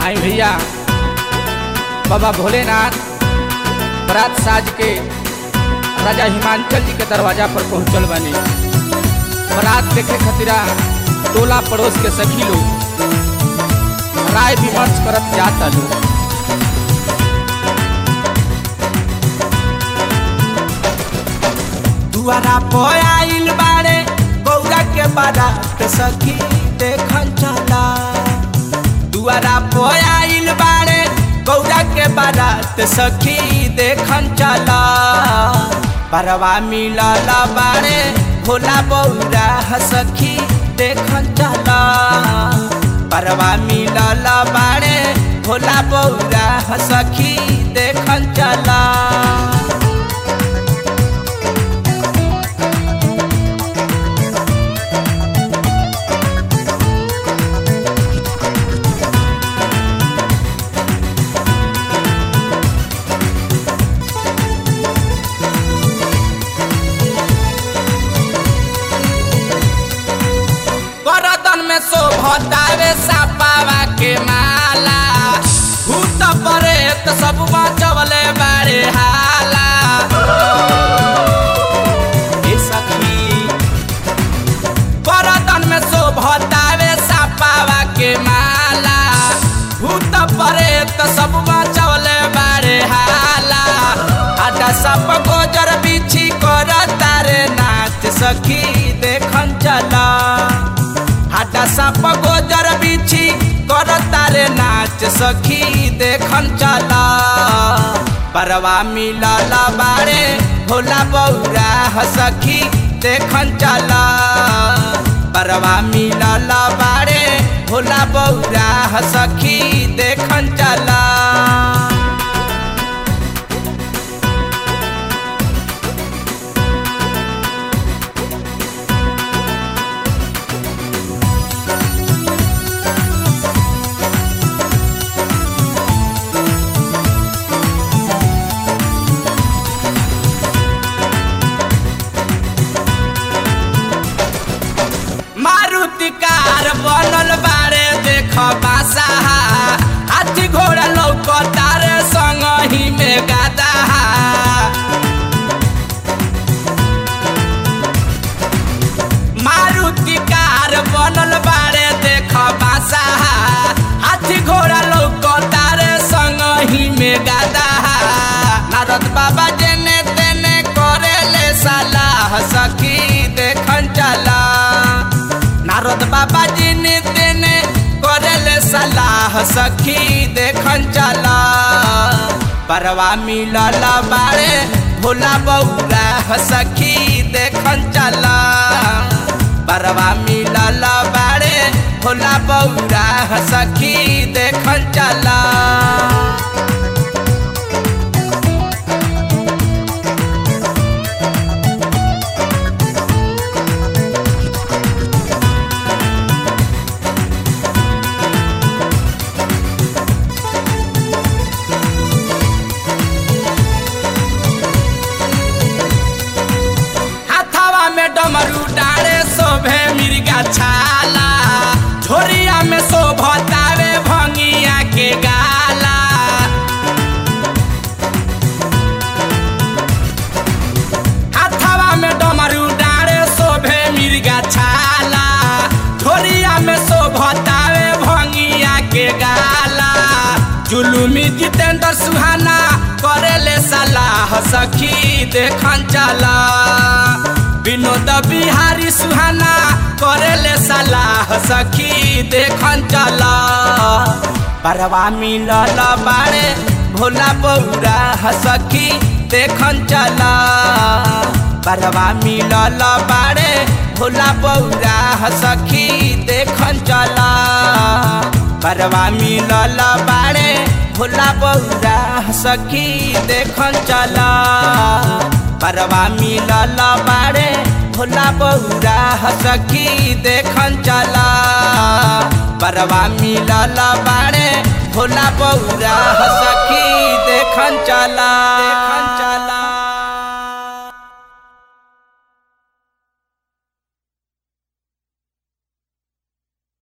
आई भैया बाबा भोलेनाथ बरात साज के राजा हिमांचल जी के दरवाजा पर पहुंचल बनी। बरात देखे खतिरा टोला पड़ोस के सखी लोग राय विमर्श करत जाता लोग। दुआरा पर आइल बाड़े गौरा के बारात सखी देखन चला। दुआरा पर आइल बाड़े गौरा के बारात सखी देखन चला। परवा मिलल बाड़े भोला बौरा सखी देखन चला। परवा मिलल बाड़े भोला बौरा सखी देखन चला। शोभतावे सापावा के माला भूत प्रेत सब बचवले बारे हाला। ए सखी बरतन में शोभतावे सापावा के माला भूत प्रेत सब बचवले बारे हाला। आटा सब गोजर बिछी कर तारे नाच सखी देखन चला। हाटा साप गोजर बिछी कर तारे नाच सखी देखन चला। परवा मिलल बाड़े भोला बौरा सखी देखन चला। परवा मिलल बाड़े भोला बौरा सखी देखन चला। कार बनल बारे देख बासा हाथी घोड़ा लौकतारे संग ही में गादा। मारुति कार बनल बारे देख बासा हाथी घोड़ा लौकतारे संग ही में गादा। नारद बाबा जेने तेने करेले सलाह सखी देखन चला। नारद बाबा जी ने तेने करेले सलाह सखी देखन चला। परवा मिलल बाड़े भोला बौरा सखी देखन चला। परवा मिलल बाड़े भोला बौरा सखी देखन चला। डमरू डाले शोभे मिर्गा छाला झोरिया में शोभतावे भंगिया के गाला। हाथवा में डमरू डाले शोभे मिर्गा छाला झोरिया में शोभतावे भंगिया के गाला। जुलुमी जितेंद्र सुहाना करेले सलाह सखी देखन चला। विनोद बिहारी सुहाना करेले सलाह सखी देखन चला। परवा मिलल बाड़े भोला बौरा सखी देखन चला। परवा मिलल बाड़े भोला बौरा सखी देखन चला। परवा मिलल बाड़े भोला बौरा सखी देखन चला। परवा मिलल बाड़े भोला बौरा सखी देखन चला। परवा मिलल बाड़े भोला बौरा सखी देखन चला।